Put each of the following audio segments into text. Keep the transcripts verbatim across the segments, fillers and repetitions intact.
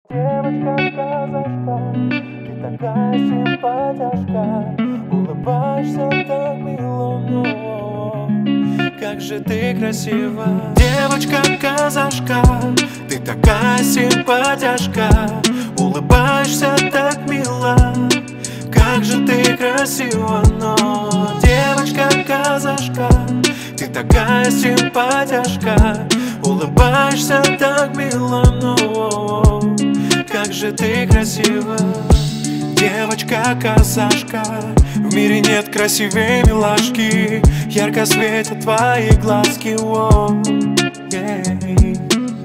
Девочка-казашка, ты такая симпатяшка, улыбаешься так мило, но как же ты красива. Девочка-казашка, ты такая симпатяшка, улыбаешься так мило, как же ты красива. Но девочка-казашка, ты такая симпатяшка, улыбаешься так мило, но как же ты красива. Девочка-казашка, в мире нет красивее милашки, ярко светят твои глазки, о, yeah.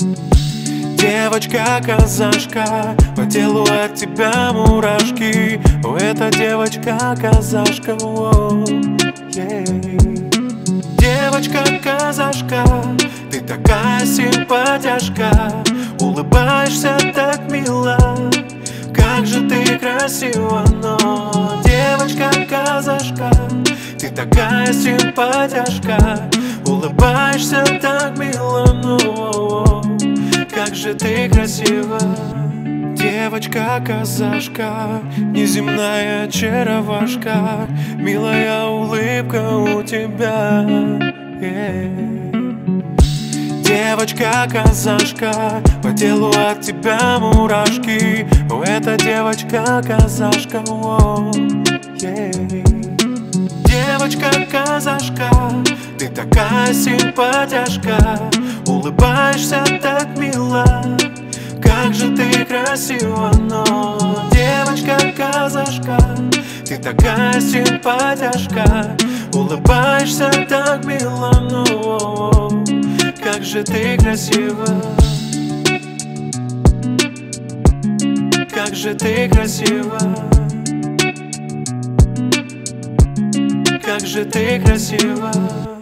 Девочка-казашка, по телу от тебя мурашки, о, это девочка-казашка, о, yeah. Девочка-казашка, ты такая симпатяшка, улыбаешься так мило, как же ты красива. Но девочка-казашка, ты такая симпатяшка, улыбаешься так мило, но как же ты красива. Девочка-казашка, неземная очаровашка, милая улыбка у тебя, yeah. Девочка-казашка, по телу от тебя мурашки, о, это девочка-казашка, о, yeah. Девочка-казашка, ты такая симпатяшка, улыбаешься так мило, как же ты красива. Но девочка-казашка, ты такая симпатяшка, улыбаешься так мило, но как же ты красива. Как же ты красива. Как же ты красива.